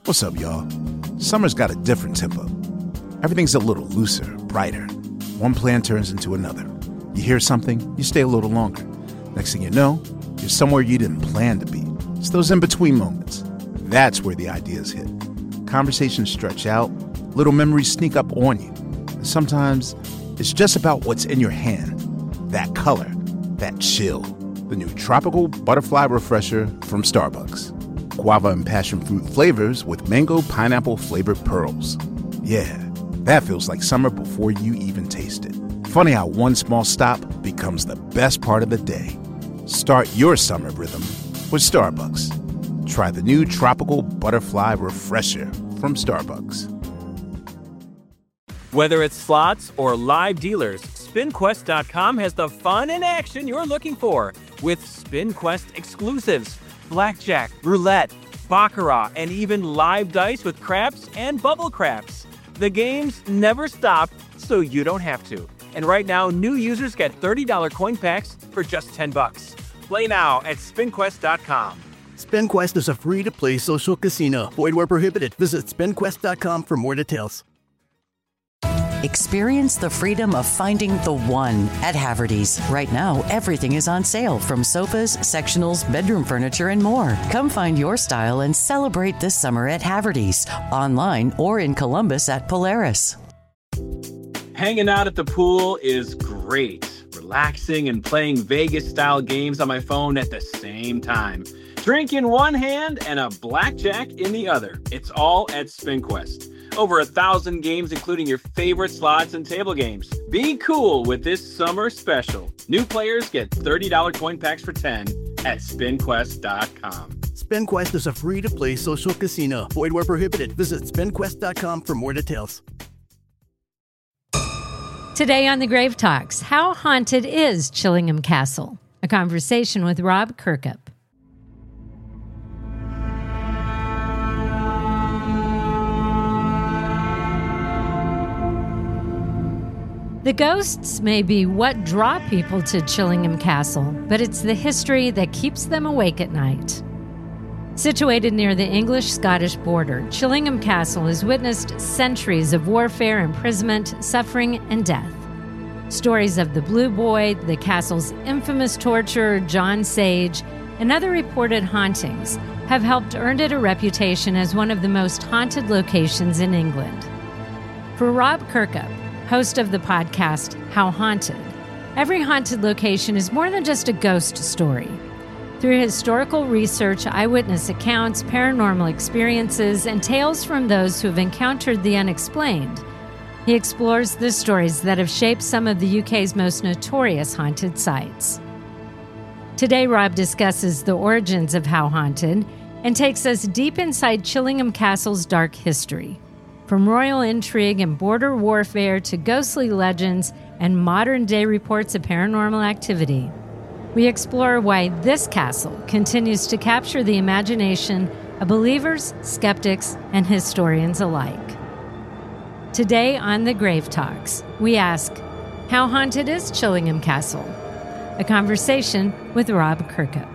What's up, y'all? Summer's got a different tempo. Everything's a little looser, brighter. One plan turns into another. You hear something, you stay a little longer. Next thing you know, you're somewhere you didn't plan to be. It's those in-between moments. That's where the ideas hit. Conversations stretch out, little memories sneak up on you. And sometimes it's just about what's in your hand. That color, that chill. The new Tropical Butterfly Refresher from Starbucks. Guava and passion fruit flavors with mango pineapple flavored pearls. Yeah, that feels like summer before you even taste it. Funny how one small stop becomes the best part of the day. Start your summer rhythm with Starbucks. Try the new Tropical Butterfly Refresher from Starbucks. Whether it's slots or live dealers, SpinQuest.com has the fun and action you're looking for with SpinQuest exclusives. Blackjack, roulette, baccarat, and even live dice with craps and bubble craps. The games never stop, so you don't have to. And right now, new users get $30 coin packs for just $10. Play now at SpinQuest.com. SpinQuest is a free-to-play social casino. Void where prohibited. Visit SpinQuest.com for more details. Experience the freedom of finding the one at Haverty's. Right now, everything is on sale, from sofas, sectionals, bedroom furniture, and more. Come find your style and celebrate this summer at Haverty's, online or in Columbus at Polaris. Hanging out at the pool is great. Relaxing and playing Vegas-style games on my phone at the same time. Drink in one hand and a blackjack in the other. It's all at SpinQuest. Over 1,000 games, including your favorite slots and table games. Be cool with this summer special. New players get $30 coin packs for $10 at SpinQuest.com. SpinQuest is a free-to-play social casino. Void where prohibited. Visit SpinQuest.com for more details. Today on The Grave Talks, how haunted is Chillingham Castle? A conversation with Rob Kirkup. The ghosts may be what draw people to Chillingham Castle, but it's the history that keeps them awake at night. Situated near the English-Scottish border, Chillingham Castle has witnessed centuries of warfare, imprisonment, suffering, and death. Stories of the Blue Boy, the castle's infamous torturer, John Sage, and other reported hauntings have helped earn it a reputation as one of the most haunted locations in England. For Rob Kirkup, host of the podcast How Haunted, every haunted location is more than just a ghost story. Through historical research, eyewitness accounts, paranormal experiences, and tales from those who have encountered the unexplained, he explores the stories that have shaped some of the UK's most notorious haunted sites. Today, Rob discusses the origins of How Haunted and takes us deep inside Chillingham Castle's dark history. From royal intrigue and border warfare to ghostly legends and modern-day reports of paranormal activity, we explore why this castle continues to capture the imagination of believers, skeptics, and historians alike. Today on The Grave Talks, we ask, how haunted is Chillingham Castle? A conversation with Rob Kirkup.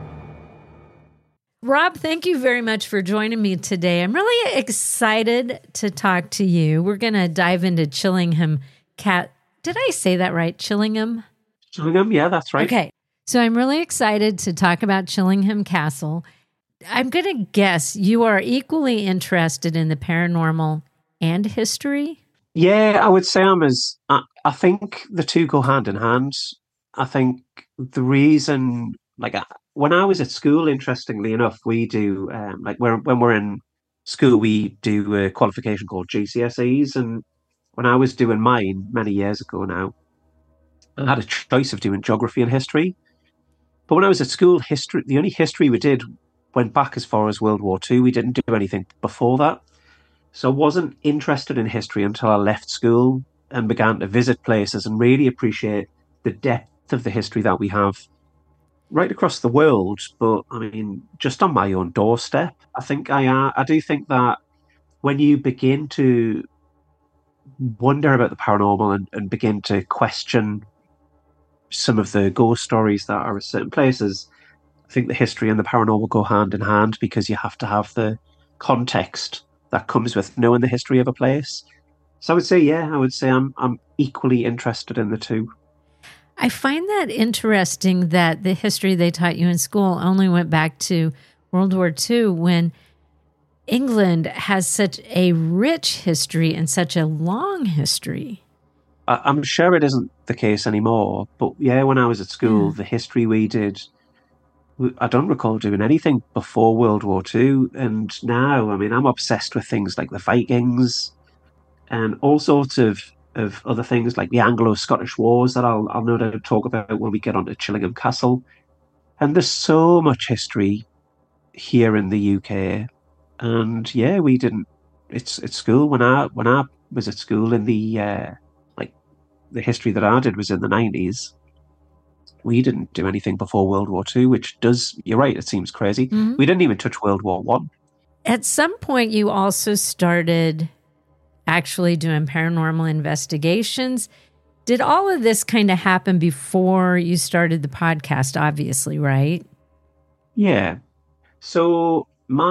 Rob, thank you very much for joining me today. I'm really excited to talk to you. We're going to dive into Chillingham Did I say that right? Chillingham? Chillingham, yeah, that's right. Okay. So I'm really excited to talk about Chillingham Castle. I'm going to guess you are equally interested in the paranormal and history? Yeah, I would say I think the two go hand in hand. I think the reason, when I was at school, interestingly enough, we do, when we're in school, we do a qualification called GCSEs. And when I was doing mine many years ago now, I had a choice of doing geography and history. But when I was at school, the only history we did went back as far as World War II. We didn't do anything before that. So I wasn't interested in history until I left school and began to visit places and really appreciate the depth of the history that we have right across the world. But I mean, just on my own doorstep, I do think that when you begin to wonder about the paranormal and begin to question some of the ghost stories that are at certain places, I think the history and the paranormal go hand in hand, because you have to have the context that comes with knowing the history of a place. So I would say I'm equally interested in the two. I find that interesting that the history they taught you in school only went back to World War II, when England has such a rich history and such a long history. I'm sure it isn't the case anymore, but yeah, when I was at school, the history we did, I don't recall doing anything before World War II. And now, I mean, I'm obsessed with things like the Vikings and all sorts of other things like the Anglo-Scottish Wars that I'll no doubt talk about when we get onto Chillingham Castle. And there's so much history here in the UK. And yeah, we didn't. It's at school when I was at school in the the history that I did was in the 90s. We didn't do anything before World War II, which does. You're right. It seems crazy. Mm-hmm. We didn't even touch World War I. At some point, you also started actually doing paranormal investigations. Did all of this kind of happen before you started the podcast? Obviously, right? Yeah. So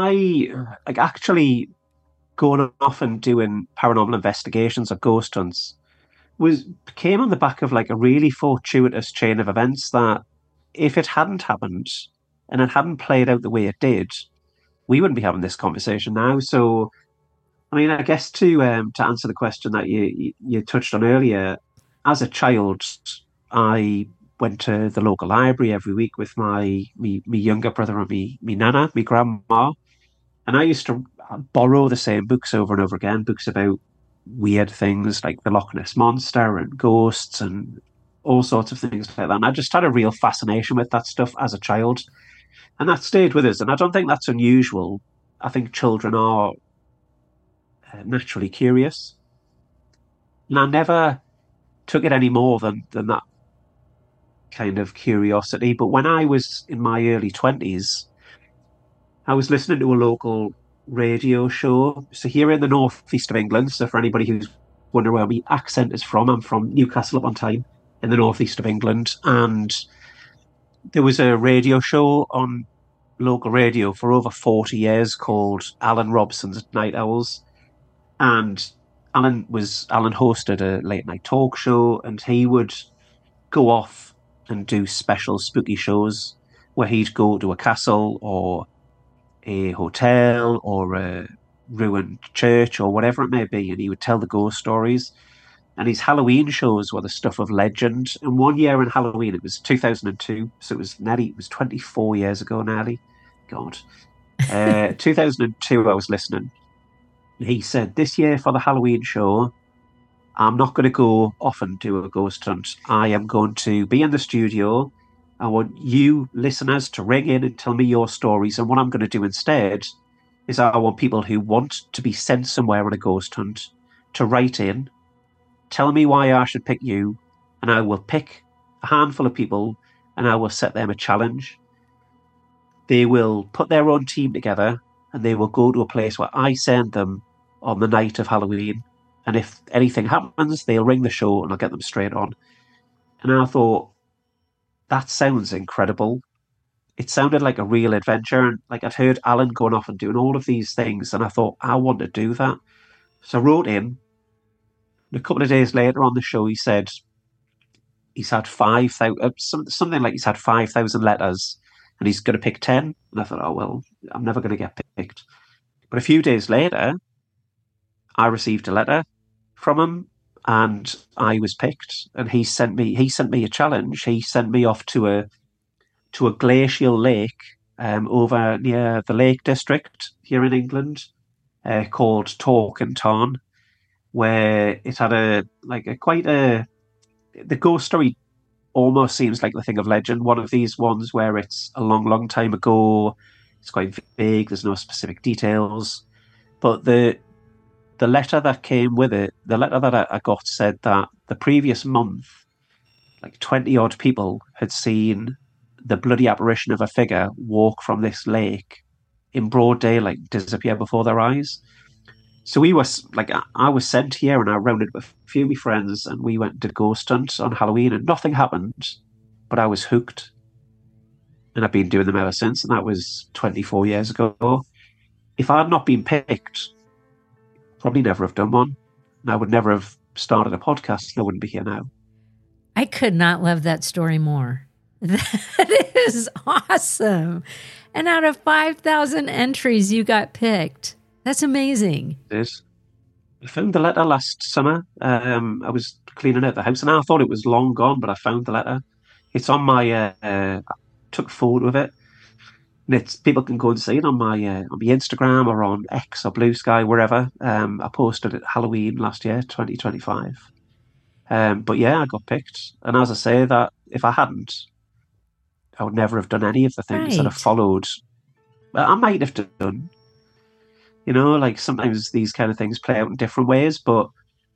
actually going off and doing paranormal investigations or ghost hunts came on the back of like a really fortuitous chain of events that if it hadn't happened and it hadn't played out the way it did, we wouldn't be having this conversation now. So, I mean, I guess to answer the question that you touched on earlier, as a child, I went to the local library every week with my younger brother and me nana, my grandma, and I used to borrow the same books over and over again, books about weird things like the Loch Ness Monster and ghosts and all sorts of things like that. And I just had a real fascination with that stuff as a child. And that stayed with us. And I don't think that's unusual. I think children are naturally curious. And I never took it any more than that kind of curiosity. But when I was in my early 20s, I was listening to a local radio show. So here in the northeast of England, so for anybody who's wondering where my accent is from, I'm from Newcastle upon Tyne in the northeast of England, and there was a radio show on local radio for over 40 years called Alan Robson's Night Owls, and Alan hosted a late night talk show, and he would go off and do special spooky shows where he'd go to a castle or a hotel or a ruined church or whatever it may be, and he would tell the ghost stories. And his Halloween shows were the stuff of legend. And one year in Halloween, it was 2002, so it was 24 years ago nearly. God. 2002, I was listening. And he said, this year for the Halloween show, I'm not going to go off and do a ghost hunt. I am going to be in the studio. I want you listeners to ring in and tell me your stories. And what I'm going to do instead is I want people who want to be sent somewhere on a ghost hunt to write in, tell me why I should pick you, and I will pick a handful of people and I will set them a challenge. They will put their own team together and they will go to a place where I send them on the night of Halloween. And if anything happens, they'll ring the show and I'll get them straight on. And I thought, that sounds incredible. It sounded like a real adventure. And like I'd heard Alan going off and doing all of these things, and I thought, I want to do that. So I wrote in. And a couple of days later on the show, he said he's had 5,000, something like he's had 5,000 letters, and he's going to pick 10. And I thought, oh, well, I'm never going to get picked. But a few days later, I received a letter from him, and I was picked, and he sent me a challenge. He sent me off to a glacial lake over near the Lake District here in England, called Torquay Tarn, where it had the ghost story almost seems like the thing of legend. One of these ones where it's a long, long time ago. It's quite vague. There's no specific details, but the letter that came with it, the letter that I got said that the previous month, like 20 odd people had seen the bloody apparition of a figure walk from this lake in broad daylight, disappear before their eyes. So I was sent here and I rounded up a few of my friends and we went to ghost hunt on Halloween and nothing happened, but I was hooked. And I've been doing them ever since, and that was 24 years ago. if I had not been picked, probably never have done one. And I would never have started a podcast, and I wouldn't be here now. I could not love that story more. That is awesome. And out of 5,000 entries, you got picked. That's amazing. It is. I found the letter last summer. I was cleaning out the house, and I thought it was long gone, but I found the letter. It's on my. I took a photo of it, and it's people can go and see it on my Instagram or on X or Blue Sky, wherever. I posted it Halloween last year, 2025. But yeah, I got picked, and as I say, that if I hadn't, I would never have done any of the things that I've followed. I might have done. You know, like sometimes these kind of things play out in different ways, but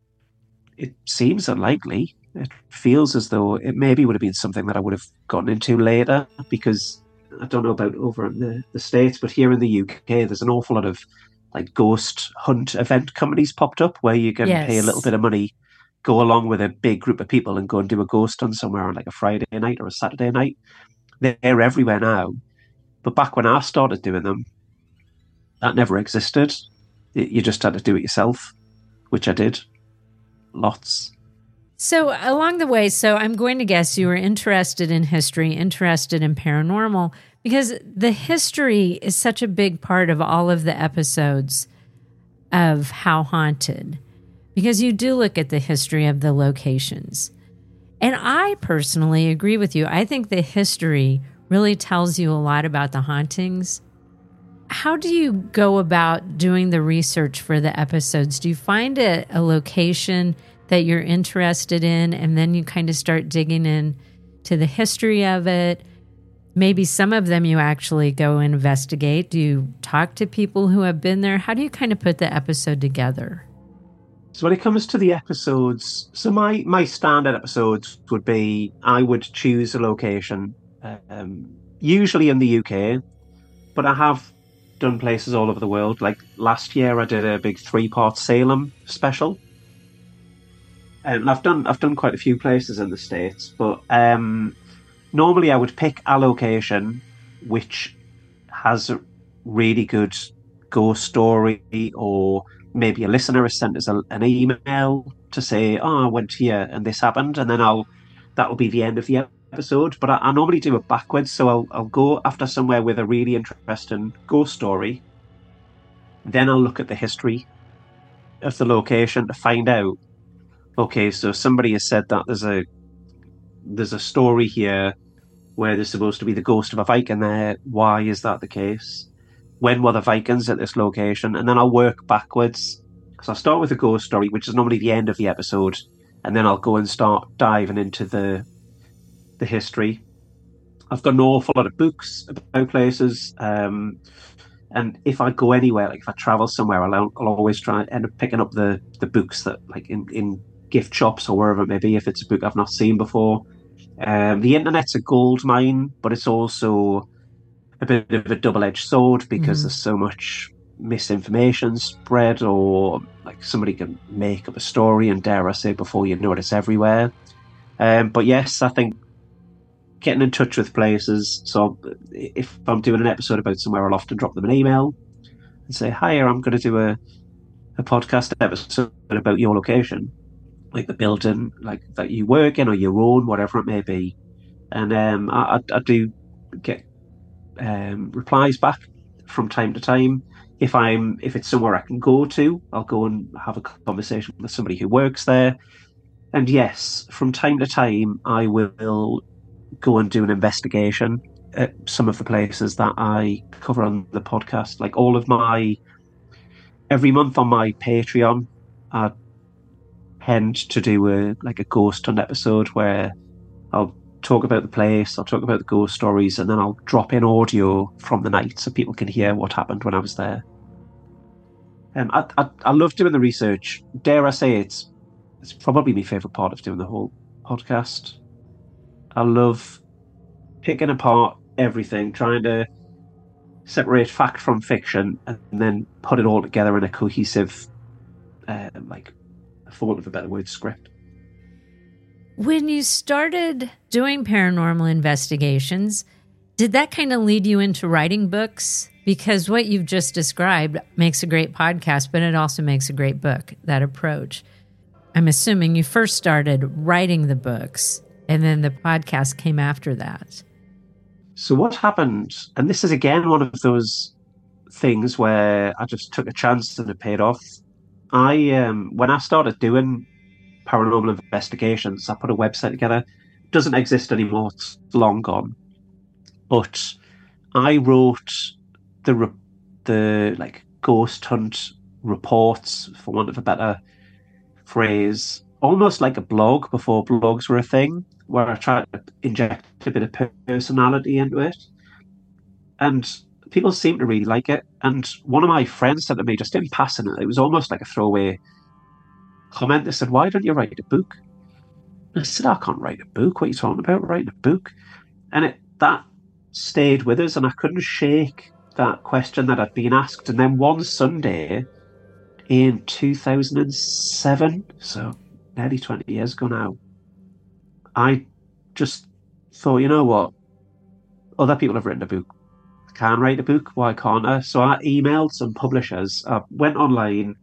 it seems unlikely. It feels as though it maybe would have been something that I would have gotten into later, because I don't know about over in the States, but here in the UK, there's an awful lot of like ghost hunt event companies popped up where you can pay a little bit of money, go along with a big group of people and go and do a ghost hunt somewhere on like a Friday night or a Saturday night. They're everywhere now. But back when I started doing them, that never existed. You just had to do it yourself, which I did. Lots. So along the way, I'm going to guess you were interested in history, interested in paranormal, because the history is such a big part of all of the episodes of How Haunted, because you do look at the history of the locations. And I personally agree with you. I think the history really tells you a lot about the hauntings. How do you go about doing the research for the episodes? Do you find a location that you're interested in, and then you kind of start digging in to the history of it? Maybe some of them you actually go and investigate. Do you talk to people who have been there? How do you kind of put the episode together? So when it comes to the episodes, so my standard episodes would be, I would choose a location, usually in the UK, but I have done places all over the world. Like last year, I did a big 3-part Salem special, and I've done quite a few places in the States. But normally, I would pick a location which has a really good ghost story, or maybe a listener has sent us an email to say, "Oh, I went here and this happened," and then that'll be the end of the episode. But I normally do it backwards, so I'll go after somewhere with a really interesting ghost story. Then I'll look at the history of the location to find out, okay, so somebody has said that there's a story here where there's supposed to be the ghost of a Viking there. Why is that the case? When were the Vikings at this location? And then I'll work backwards. So I'll start with a ghost story, which is normally the end of the episode, and then I'll go and start diving into the history. I've got an awful lot of books about places, and if I go anywhere, like if I travel somewhere, I'll always try and end up picking up the books that, like in gift shops or wherever it may be, if it's a book I've not seen before. The internet's a gold mine, but it's also a bit of a double-edged sword, because there's so much misinformation spread, or like somebody can make up a story, and dare I say, before you know it, it's everywhere. But yes, I think getting in touch with places. So if I'm doing an episode about somewhere, I'll often drop them an email and say, "Hi, I'm going to do a podcast episode about your location, like the building like that you work in, or your own, whatever it may be." And I do get replies back from time to time. If it's somewhere I can go to, I'll go and have a conversation with somebody who works there. And yes, from time to time, I will go and do an investigation at some of the places that I cover on the podcast. Like every month on my Patreon, I tend to do a ghost hunt episode where I'll talk about the place, I'll talk about the ghost stories, and then I'll drop in audio from the night so people can hear what happened when I was there. I love doing the research. Dare I say it's probably my favourite part of doing the whole podcast. I love picking apart everything, trying to separate fact from fiction, and then put it all together in a cohesive, for want of a better word, script. When you started doing paranormal investigations, did that kind of lead you into writing books? Because what you've just described makes a great podcast, but it also makes a great book, that approach. I'm assuming you first started writing the books and then the podcast came after that. So what happened, and this is again one of those things where I just took a chance and it paid off. When I started doing paranormal investigations, I put a website together. It doesn't exist anymore, it's long gone. But I wrote the like ghost hunt reports, for want of a better phrase, almost like a blog before blogs were a thing, where I tried to inject a bit of personality into it. And people seemed to really like it. And one of my friends said to me, just in passing, it was almost like a throwaway comment. They said, "Why don't you write a book?" And I said, "I can't write a book. What are you talking about, writing a book?" And that stayed with us, and I couldn't shake that question that I'd been asked. And then one Sunday in 2007, so nearly 20 years ago now, I just thought, you know what? Other people have written a book. I can write a book. Why can't I? So I emailed some publishers. I went online,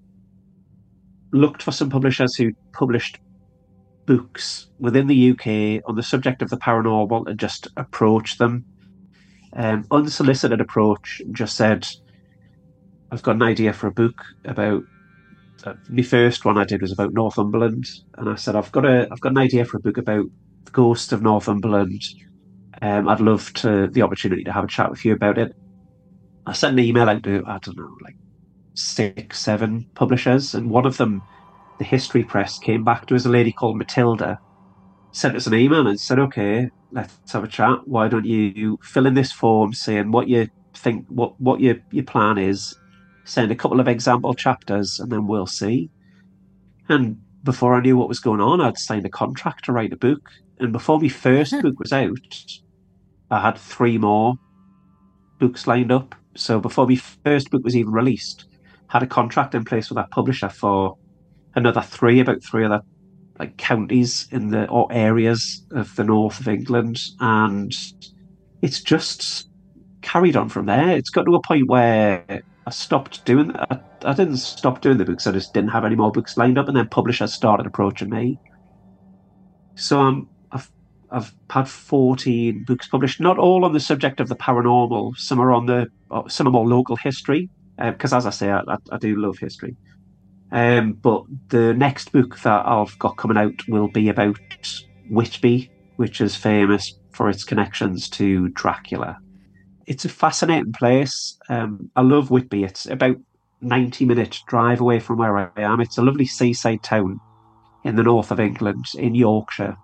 looked for some publishers who published books within the UK on the subject of the paranormal and just approached them. Unsolicited approach, just said, "I've got an idea for a book about..." My first one I did was about Northumberland, and I said, I've got an idea for a book about the ghost of Northumberland. I'd love the opportunity to have a chat with you about it. I sent an email out to, I don't know, like 6, 7 publishers, and one of them, the History Press, came back to us, a lady called Matilda, sent us an email and said, "Okay, let's have a chat. Why don't you fill in this form saying what you think, what your plan is, send a couple of example chapters, and then we'll see." And before I knew what was going on, I'd signed a contract to write a book. And before my first book was out, I had 3 more books lined up. So before my first book was even released, I had a contract in place with that publisher for another 3, about 3 other like counties or areas of the north of England. And it's just carried on from there. It's got to a point where I stopped doing that. I didn't stop doing the books, I just didn't have any more books lined up, and then publishers started approaching me. So I've had 14 books published, not all on the subject of the paranormal. Some are more local history, because as I say, I do love history. But the next book that I've got coming out will be about Whitby, which is famous for its connections to Dracula. It's a fascinating place. I love Whitby. It's about 90-minute drive away from where I am. It's a lovely seaside town in the north of England, in Yorkshire.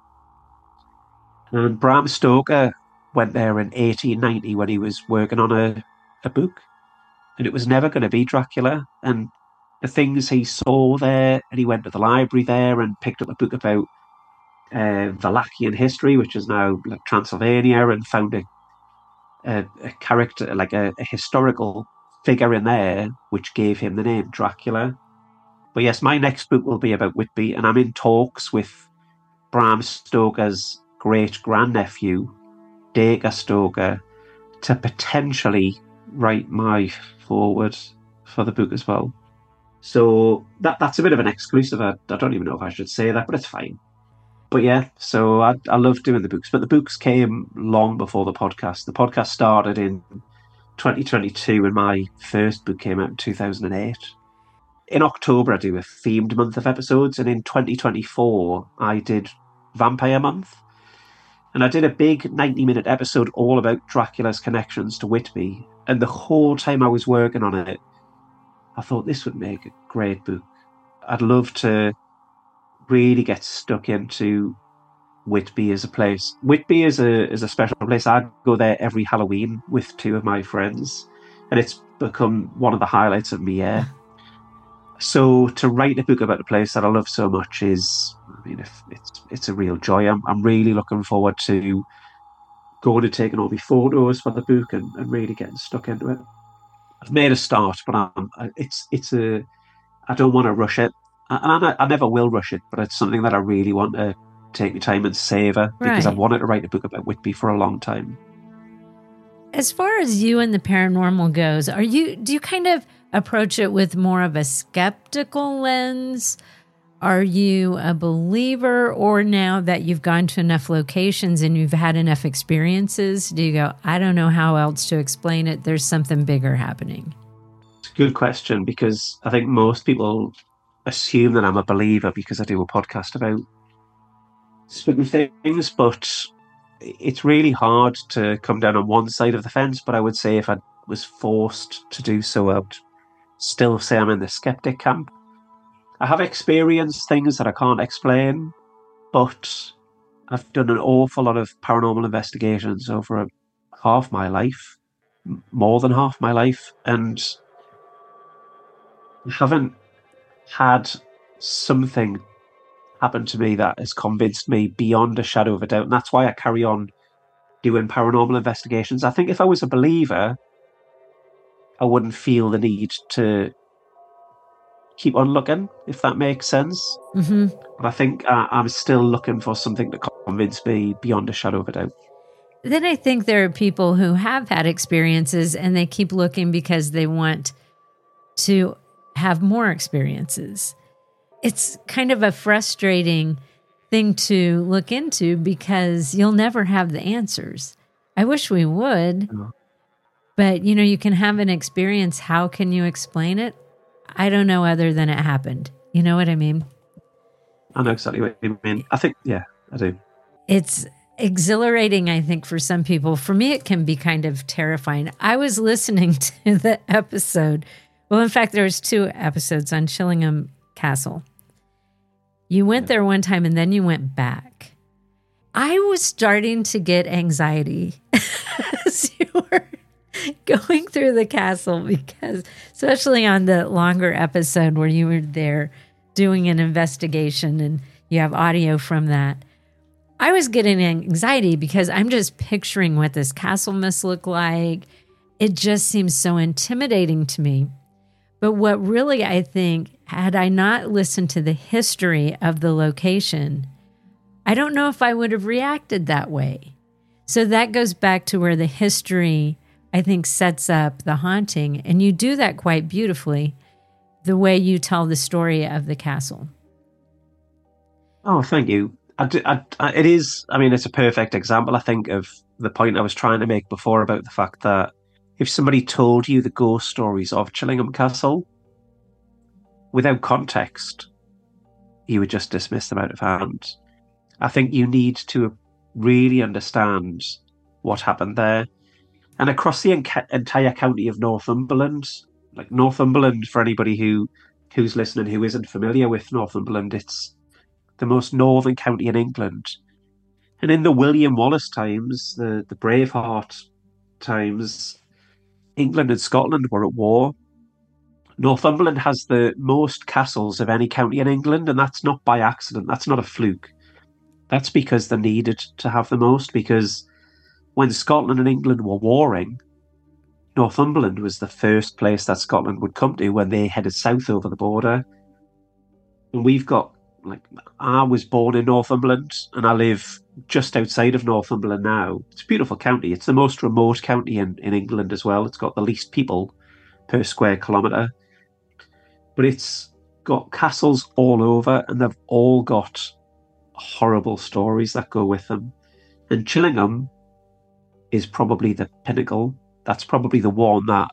And Bram Stoker went there in 1890 when he was working on a book. And it was never going to be Dracula. And the things he saw there, and he went to the library there and picked up a book about Wallachian history, which is now like Transylvania, and found a character, like a historical figure in there, which gave him the name Dracula. But yes, my next book will be about Whitby, and I'm in talks with Bram Stoker's great-grandnephew, Dacre Stoker, to potentially write my foreword for the book as well. So that's a bit of an exclusive. I don't even know if I should say that, but it's fine. But yeah, so I love doing the books. But the books came long before the podcast. The podcast started in 2022 when my first book came out in 2008. In October, I do a themed month of episodes. And in 2024, I did Vampire Month. And I did a big 90-minute episode all about Dracula's connections to Whitby. And the whole time I was working on it, I thought this would make a great book. I'd love to really get stuck into Whitby as a place. Whitby is a special place. I go there every Halloween with 2 of my friends, and it's become one of the highlights of my year. So to write a book about a place that I love so much is, I mean, it's a real joy. I'm really looking forward to going and taking all my photos for the book and really getting stuck into it. I've made a start, but I don't want to rush it. I never will rush it, but it's something that I really want to take my time and savour, because I've wanted to write a book about Whitby for a long time. As far as you and the paranormal goes, do you kind of approach it with more of a skeptical lens? Are you a believer, or now that you've gone to enough locations and you've had enough experiences, do you go, I don't know how else to explain it, there's something bigger happening? It's a good question, because I think most people assume that I'm a believer because I do a podcast about certain things, but it's really hard to come down on one side of the fence. But I would say if I was forced to do so, I would still say I'm in the skeptic camp. I have experienced things that I can't explain, but I've done an awful lot of paranormal investigations over half my life, more than half my life, and I haven't had something happen to me that has convinced me beyond a shadow of a doubt. And that's why I carry on doing paranormal investigations. I think if I was a believer, I wouldn't feel the need to keep on looking, if that makes sense. Mm-hmm. But I think I'm still looking for something to convince me beyond a shadow of a doubt. Then I think there are people who have had experiences and they keep looking because they want to have more experiences. It's kind of a frustrating thing to look into because you'll never have the answers. I wish we would, but you can have an experience. How can you explain it? I don't know, other than it happened. You know what I mean? I know exactly what you mean. I think, yeah, I do. It's exhilarating, I think, for some people. For me, it can be kind of terrifying. I was listening to the episode. Well, in fact, there was 2 episodes on Chillingham Castle. You went there one time and then you went back. I was starting to get anxiety as you were going through the castle, because especially on the longer episode where you were there doing an investigation and you have audio from that, I was getting anxiety because I'm just picturing what this castle must look like. It just seems so intimidating to me. But what really, I think, had I not listened to the history of the location, I don't know if I would have reacted that way. So that goes back to where the history, I think, sets up the haunting. And you do that quite beautifully, the way you tell the story of the castle. Oh, thank you. It is, it's a perfect example, I think, of the point I was trying to make before about the fact that if somebody told you the ghost stories of Chillingham Castle without context, you would just dismiss them out of hand. I think you need to really understand what happened there. And across the entire county of Northumberland, like Northumberland, for anybody who's listening who isn't familiar with Northumberland, it's the most northern county in England. And in the William Wallace times, the Braveheart times, England and Scotland were at war. Northumberland has the most castles of any county in England, and that's not by accident. That's not a fluke. That's because they needed to have the most, because when Scotland and England were warring, Northumberland was the first place that Scotland would come to when they headed south over the border. And we've got, I was born in Northumberland and I live just outside of Northumberland now. It's a beautiful county. It's the most remote county in England as well. It's got the least people per square kilometre. But it's got castles all over, and they've all got horrible stories that go with them. And Chillingham is probably the pinnacle. That's probably the one that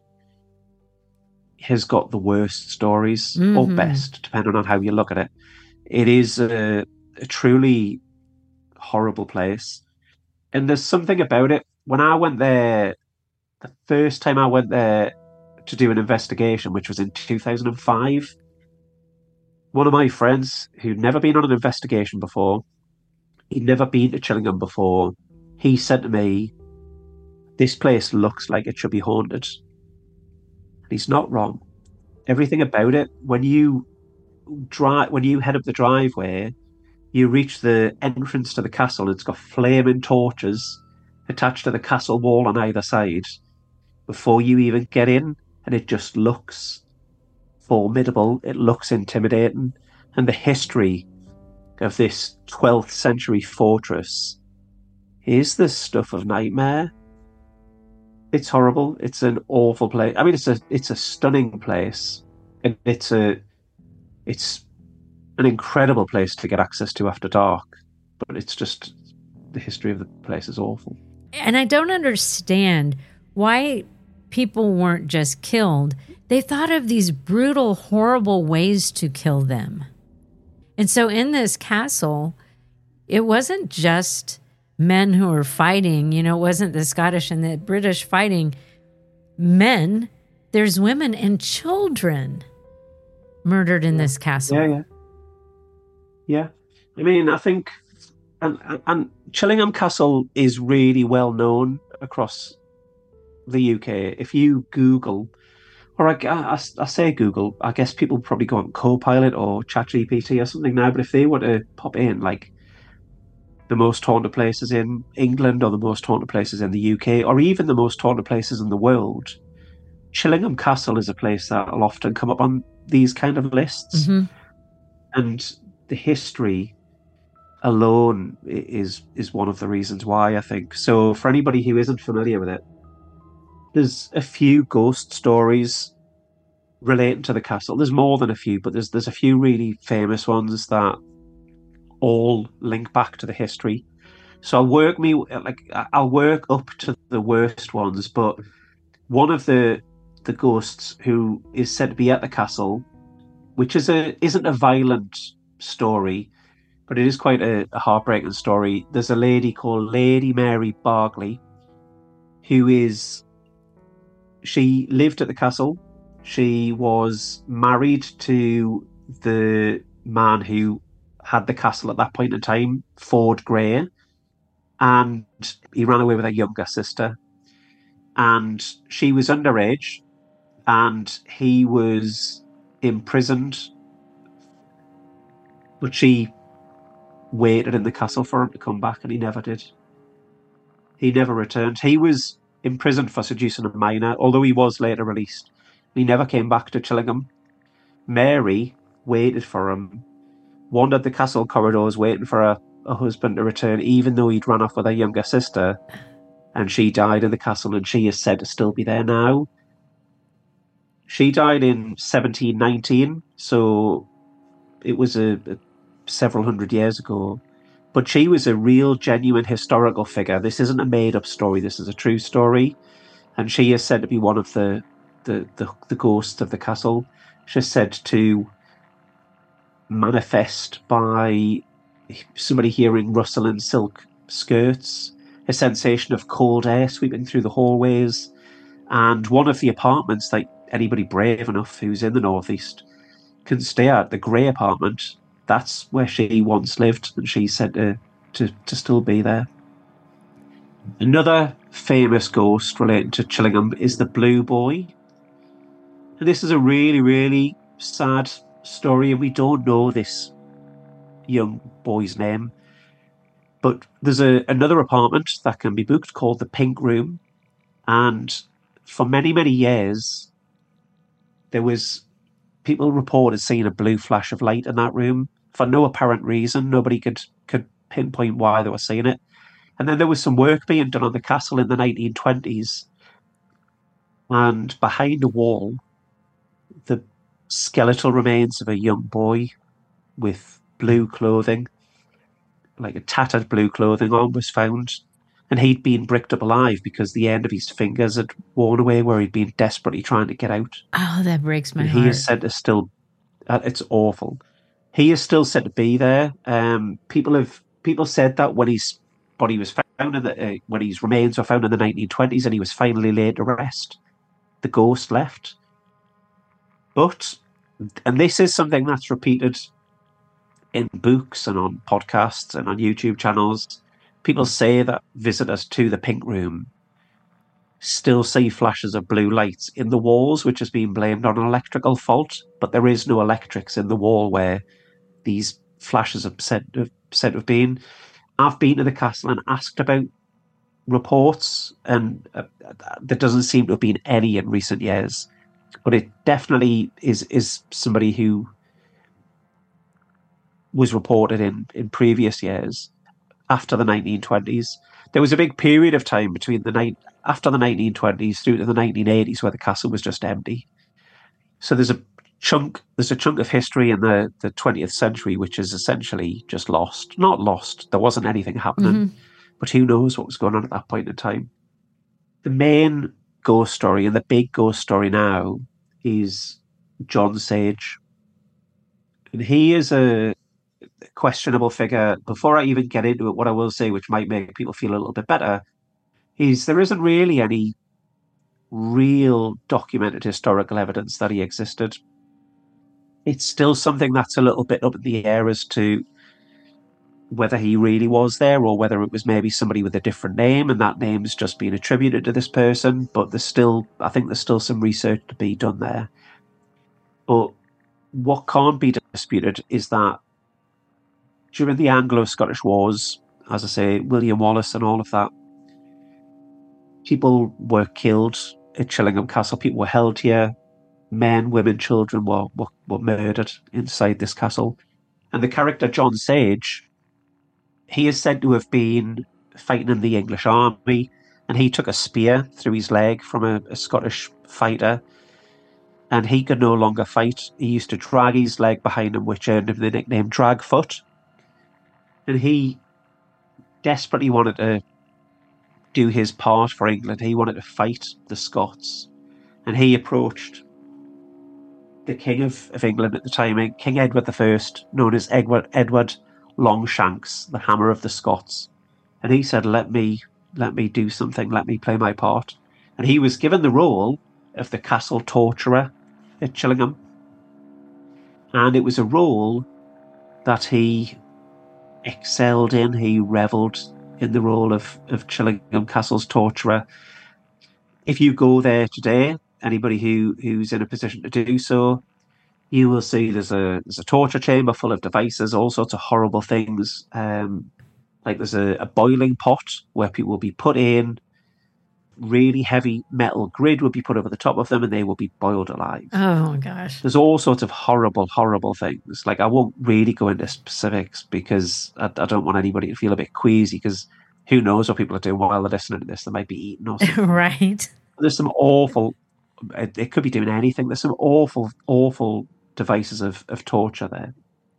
has got the worst stories, or best, depending on how you look at it. It is a truly horrible place. And there's something about it. When I went there, the first time I went there to do an investigation, which was in 2005, one of my friends who'd never been on an investigation before, he'd never been to Chillingham before, he said to me, "This place looks like it should be haunted." And he's not wrong. Everything about it, when you head up the driveway, you reach the entrance to the castle, and it's got flaming torches attached to the castle wall on either side before you even get in, and it just looks formidable. It looks intimidating. And the history of this 12th century fortress is the stuff of nightmare. It's horrible. It's an awful place. I mean, it's a stunning place, and it's an incredible place to get access to after dark. But it's just the history of the place is awful. And I don't understand why people weren't just killed. They thought of these brutal, horrible ways to kill them. And so in this castle, it wasn't just men who were fighting, it wasn't the Scottish and the British fighting men. There's women and children murdered in this castle. Yeah. I mean, I think, and Chillingham Castle is really well known across the UK. If you Google, or I say Google, I guess people probably go on Copilot or ChatGPT or something now, but if they were to pop in, like, the most haunted places in England or the most haunted places in the UK or even the most haunted places in the world, Chillingham Castle is a place that will often come up on these kind of lists. Mm-hmm. And the history alone is one of the reasons why, I think. So for anybody who isn't familiar with it, there's a few ghost stories relating to the castle. There's more than a few, but there's a few really famous ones that all link back to the history. So I'll work up to the worst ones, but one of the ghosts who is said to be at the castle, which isn't a violent story, but it is quite a heartbreaking story. There's a lady called Lady Mary Bargley, she lived at the castle. She was married to the man who had the castle at that point in time, Ford Grey, and he ran away with her younger sister. And she was underage, and he was imprisoned, but she waited in the castle for him to come back, and he never did. He never returned. He was imprisoned for seducing a minor, although he was later released. He never came back to Chillingham. Mary waited for him, wandered the castle corridors waiting for her husband to return, even though he'd run off with her younger sister, and she died in the castle, and she is said to still be there now. She died in 1719, so it was several hundred years ago. But she was a real, genuine historical figure. This isn't a made-up story. This is a true story. And she is said to be one of the ghosts of the castle. She's said to manifest by somebody hearing rustling silk skirts, a sensation of cold air sweeping through the hallways, and one of the apartments, like anybody brave enough who's in the northeast can stay at, the Grey apartment. That's where she once lived, and she's said to still be there. Another famous ghost related to Chillingham is the Blue Boy. And this is a really, really sad story, and we don't know this young boy's name. But there's another apartment that can be booked called the Pink Room. And for many, many years, people reported seeing a blue flash of light in that room for no apparent reason. Nobody could pinpoint why they were seeing it. And then there was some work being done on the castle in the 1920s. And behind a wall, the skeletal remains of a young boy with blue clothing, like a tattered blue clothing on, was found. And he'd been bricked up alive because the end of his fingers had worn away, where he'd been desperately trying to get out. Oh, that breaks my and heart. He is said to still... it's awful. He is still said to be there. People said that when his body was found, when his remains were found in the 1920s and he was finally laid to rest, the ghost left. But, and this is something that's repeated in books and on podcasts and on YouTube channels, people say that visitors to the Pink Room still see flashes of blue lights in the walls, which has been blamed on an electrical fault, but there is no electrics in the wall where these flashes are said to have been. I've been to the castle and asked about reports, and there doesn't seem to have been any in recent years. But it definitely is somebody who was reported in previous years. after the 1920s. There was a big period of time between after the 1920s through to the 1980s where the castle was just empty. So there's a chunk of history in the 20th century which is essentially just lost. Not lost. There wasn't anything happening, but who knows what was going on at that point in time. The main ghost story and the big ghost story now is John Sage. And he is a questionable figure. Before I even get into it, what I will say, which might make people feel a little bit better, is there isn't really any real documented historical evidence that he existed. It's still something that's a little bit up in the air as to whether he really was there or whether it was maybe somebody with a different name and that name's just been attributed to this person. But I think there's still some research to be done there. But what can't be disputed is that during the Anglo-Scottish Wars, as I say, William Wallace and all of that, people were killed at Chillingham Castle. People were held here. Men, women, children were murdered inside this castle. And the character John Sage, he is said to have been fighting in the English army, and he took a spear through his leg from a Scottish fighter, and he could no longer fight. He used to drag his leg behind him, which earned him the nickname Dragfoot. And he desperately wanted to do his part for England. He wanted to fight the Scots. And he approached the King of England at the time, King Edward I, known as Edward Longshanks, the Hammer of the Scots. And he said, let me do something, let me play my part. And he was given the role of the castle torturer at Chillingham. And it was a role that he excelled in. He revelled in the role of Chillingham Castle's torturer. If you go there today, anybody who's in a position to do so, you will see there's a torture chamber full of devices, all sorts of horrible things. Like there's a boiling pot where people will be put in, really heavy metal grid will be put over the top of them, and they will be boiled alive. Oh, gosh. There's all sorts of horrible, horrible things. Like, I won't really go into specifics because I don't want anybody to feel a bit queasy, because who knows what people are doing while they're listening to this. They might be eating or something. Right. There's some awful... It could be doing anything. There's some awful, awful devices of torture there.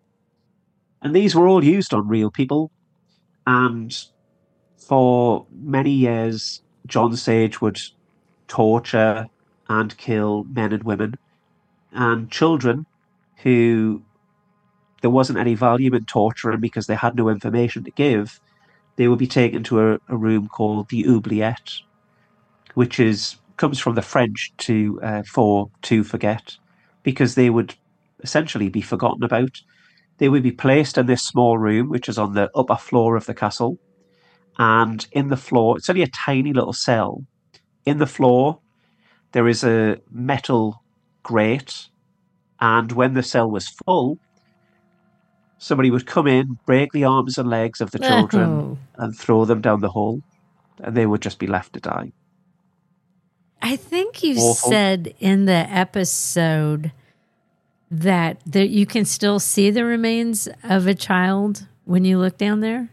And these were all used on real people. And for many years, John Sage would torture and kill men and women and children who there wasn't any value in torturing because they had no information to give. They would be taken to a room called the oubliette, which comes from the French to forget, because they would essentially be forgotten about. They would be placed in this small room, which is on the upper floor of the castle. And in the floor, it's only a tiny little cell. In the floor, there is a metal grate. And when the cell was full, somebody would come in, break the arms and legs of the children and throw them down the hole. And they would just be left to die. I think you said in the episode that you can still see the remains of a child when you look down there.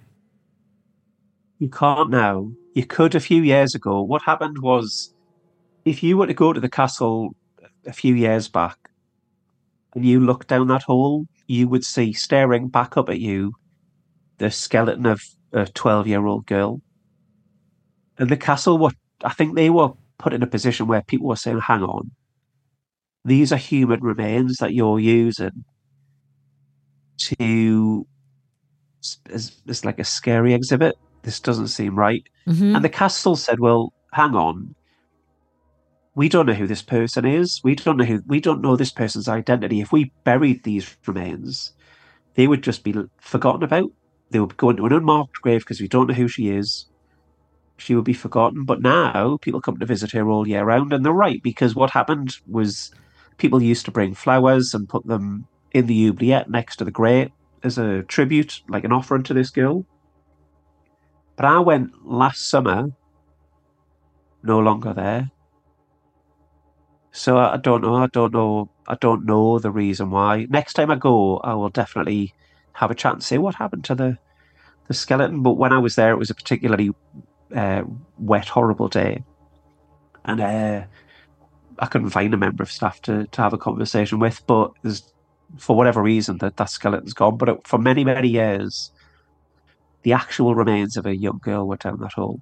You can't now. You could a few years ago. What happened was, if you were to go to the castle a few years back and you look down that hole, you would see staring back up at you the skeleton of a 12-year-old girl. And the castle, I think they were put in a position where people were saying, hang on, these are human remains that you're using as like a scary exhibit. This doesn't seem right. Mm-hmm. And the castle said, well, hang on. We don't know who this person is. We don't know this person's identity. If we buried these remains, they would just be forgotten about. They would go into an unmarked grave because we don't know who she is. She would be forgotten. But now people come to visit her all year round, and they're right, because what happened was people used to bring flowers and put them in the oubliette next to the grate as a tribute, like an offering to this girl. But I went last summer, no longer there. So I don't know the reason why. Next time I go, I will definitely have a chat and say, what happened to the the skeleton. But when I was there, it was a particularly wet, horrible day, and I couldn't find a member of staff to have a conversation with. But for whatever reason, that skeleton's gone. But for many, many years, the actual remains of a young girl were down that hole.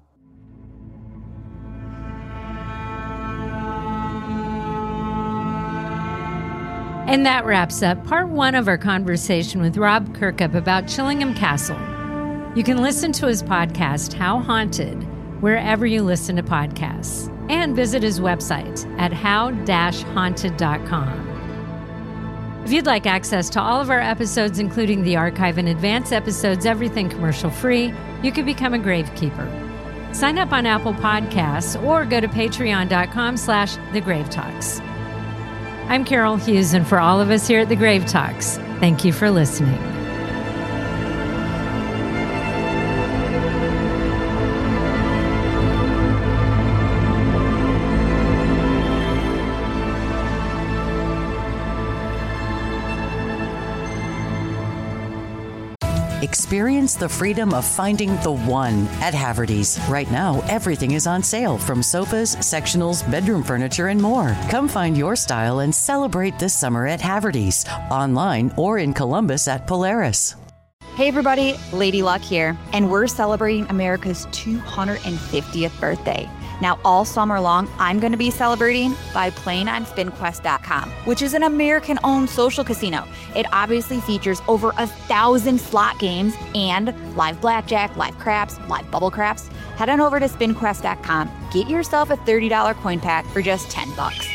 And that wraps up part 1 of our conversation with Rob Kirkup about Chillingham Castle. You can listen to his podcast, How Haunted, wherever you listen to podcasts, and visit his website at how-haunted.com. If you'd like access to all of our episodes, including the archive and advance episodes, everything commercial-free, you can become a gravekeeper. Sign up on Apple Podcasts or go to patreon.com/thegravetalks. I'm Carol Hughes, and for all of us here at The Grave Talks, thank you for listening. Experience the freedom of finding the one at Haverty's. Right now, everything is on sale, from sofas, sectionals, bedroom furniture, and more. Come find your style and celebrate this summer at Haverty's, online or in Columbus at Polaris. Hey everybody, Lady Luck here, and we're celebrating America's 250th birthday. Now, all summer long, I'm going to be celebrating by playing on SpinQuest.com, which is an American-owned social casino. It obviously features over 1,000 slot games and live blackjack, live craps, live bubble craps. Head on over to SpinQuest.com. Get yourself a $30 coin pack for just $10.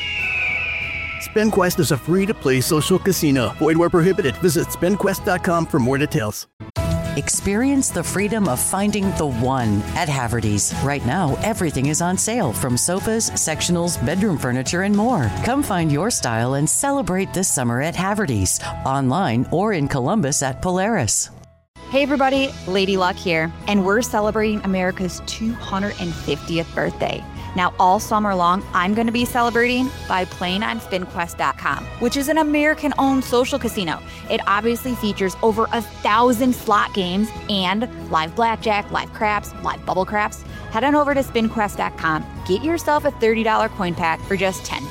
SpinQuest is a free-to-play social casino. Void where prohibited. Visit SpinQuest.com for more details. Experience the freedom of finding the one at Haverty's. Right now, everything is on sale, from sofas, sectionals, bedroom furniture, and more. Come find your style and celebrate this summer at Haverty's, online or in Columbus at Polaris. Hey everybody, Lady Luck here, and we're celebrating America's 250th birthday. Now, all summer long, I'm going to be celebrating by playing on SpinQuest.com, which is an American-owned social casino. It obviously features over 1,000 slot games and live blackjack, live craps, live bubble craps. Head on over to SpinQuest.com. Get yourself a $30 coin pack for just $10.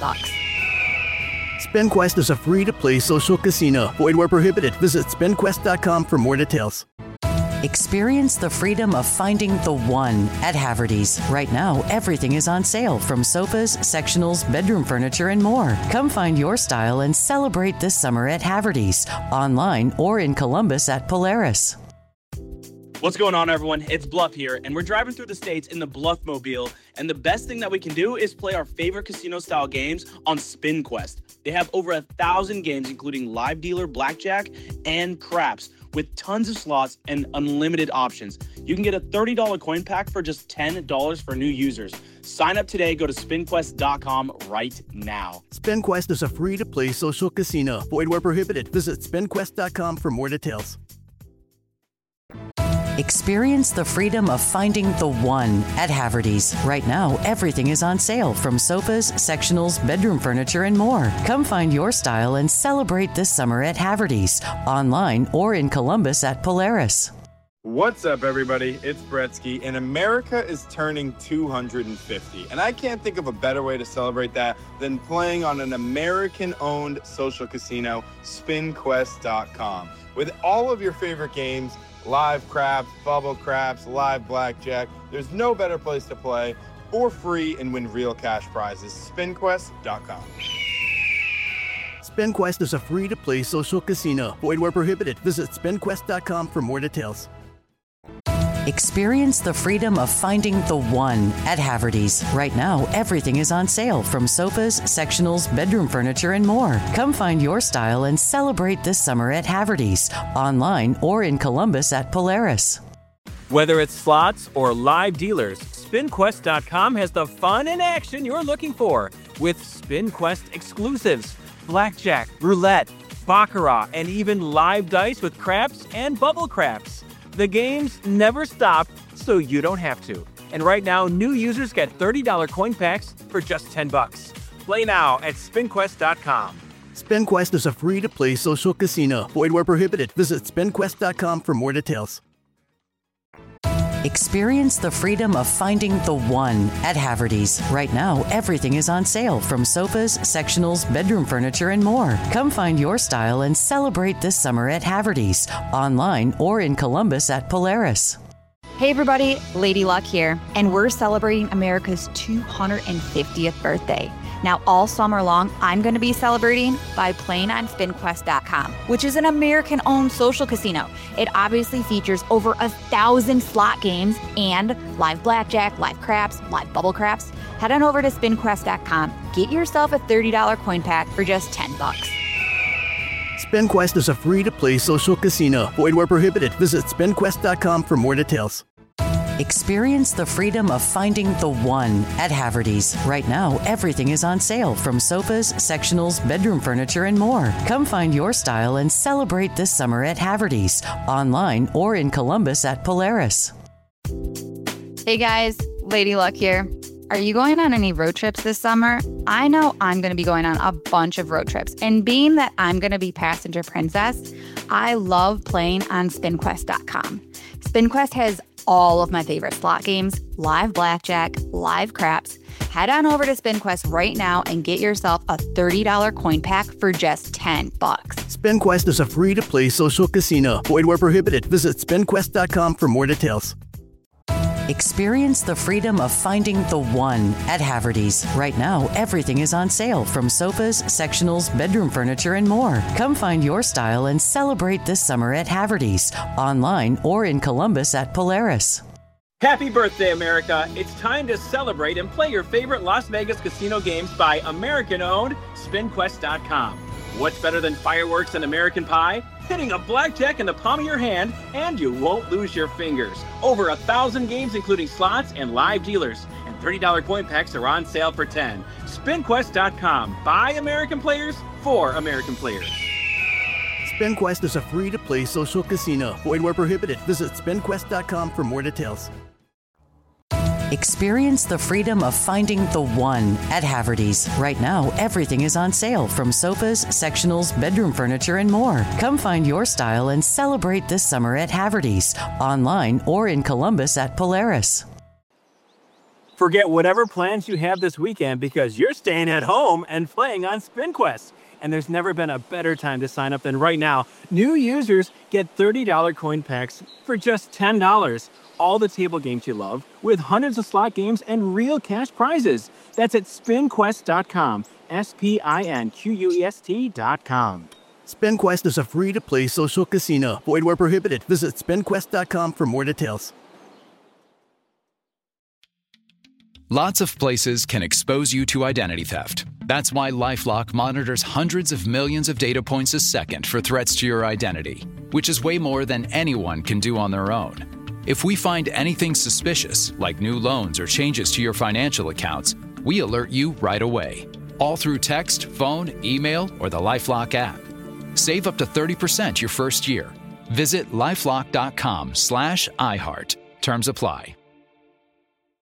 SpinQuest is a free-to-play social casino. Void where prohibited. Visit SpinQuest.com for more details. Experience the freedom of finding the one at Haverty's. Right now, everything is on sale, from sofas, sectionals, bedroom furniture, and more. Come find your style and celebrate this summer at Haverty's, online or in Columbus at Polaris. What's going on, everyone? It's Bluff here, and we're driving through the states in the Bluffmobile, and the best thing that we can do is play our favorite casino-style games on SpinQuest. They have over 1,000 games, including live dealer, blackjack, and craps, with tons of slots and unlimited options. You can get a $30 coin pack for just $10 for new users. Sign up today. Go to SpinQuest.com right now. SpinQuest is a free-to-play social casino. Void where prohibited. Visit SpinQuest.com for more details. Experience the freedom of finding the one at Haverty's. Right now, everything is on sale, from sofas, sectionals, bedroom furniture, and more. Come find your style and celebrate this summer at Haverty's, online or in Columbus at Polaris. What's up, everybody? It's Bretsky, and America is turning 250. And I can't think of a better way to celebrate that than playing on an American-owned social casino, SpinQuest.com. With all of your favorite games, live craps, bubble craps, live blackjack, there's no better place to play for free and win real cash prizes. SpinQuest.com. SpinQuest is a free-to-play social casino. Void where prohibited. Visit SpinQuest.com for more details. Experience the freedom of finding the one at Haverty's. Right now, everything is on sale, from sofas, sectionals, bedroom furniture, and more. Come find your style and celebrate this summer at Haverty's, online or in Columbus at Polaris. Whether it's slots or live dealers, SpinQuest.com has the fun and action you're looking for, with SpinQuest exclusives, blackjack, roulette, baccarat, and even live dice with craps and bubble craps. The games never stop, so you don't have to. And right now, new users get $30 coin packs for just $10. Play now at SpinQuest.com. SpinQuest is a free-to-play social casino. Void where prohibited. Visit SpinQuest.com for more details. Experience the freedom of finding the one at Haverty's. Right now, everything is on sale, from sofas, sectionals, bedroom furniture, and more. Come find your style and celebrate this summer at Haverty's, online or in Columbus at Polaris. Hey everybody, Lady Luck here, and we're celebrating America's 250th birthday. Now, all summer long, I'm going to be celebrating by playing on SpinQuest.com, which is an American-owned social casino. It obviously features over 1,000 slot games and live blackjack, live craps, live bubble craps. Head on over to SpinQuest.com. Get yourself a $30 coin pack for just $10. SpinQuest is a free-to-play social casino. Void where prohibited. Visit SpinQuest.com for more details. Experience the freedom of finding the one at Haverty's. Right now, everything is on sale, from sofas, sectionals, bedroom furniture, and more. Come find your style and celebrate this summer at Haverty's, online or in Columbus at Polaris. Hey guys, Lady Luck here. Are you going on any road trips this summer? I know I'm going to be going on a bunch of road trips, and being that I'm going to be passenger princess, I love playing on SpinQuest.com. SpinQuest has all of my favorite slot games, live blackjack, live craps. Head on over to SpinQuest right now and get yourself a $30 coin pack for just $10. SpinQuest is a free-to-play social casino. Void where prohibited. Visit SpinQuest.com for more details. Experience the freedom of finding the one at Haverty's. Right now, everything is on sale, from sofas, sectionals, bedroom furniture, and more. Come find your style and celebrate this summer at Haverty's, online or in Columbus at Polaris. Happy birthday, America. It's time to celebrate and play your favorite Las Vegas casino games by American-owned SpinQuest.com. What's better than fireworks and American pie? Hitting a blackjack in the palm of your hand, and you won't lose your fingers. Over 1,000 games, including slots and live dealers. And $30 coin packs are on sale for $10. SpinQuest.com. By American players, for American players. SpinQuest is a free-to-play social casino. Void where prohibited. Visit SpinQuest.com for more details. Experience the freedom of finding the one at Haverty's. Right now, everything is on sale, from sofas, sectionals, bedroom furniture, and more. Come find your style and celebrate this summer at Haverty's, online or in Columbus at Polaris. Forget whatever plans you have this weekend, because you're staying at home and playing on SpinQuest. And there's never been a better time to sign up than right now. New users get $30 coin packs for just $10. All the table games you love, with hundreds of slot games and real cash prizes. That's at SpinQuest.com. SpinQuest.com. SpinQuest is a free-to-play social casino. Void where prohibited. Visit SpinQuest.com for more details. Lots of places can expose you to identity theft. That's why LifeLock monitors hundreds of millions of data points a second for threats to your identity, which is way more than anyone can do on their own. If we find anything suspicious, like new loans or changes to your financial accounts, we alert you right away. All through text, phone, email, or the LifeLock app. Save up to 30% your first year. Visit LifeLock.com/iHeart. Terms apply.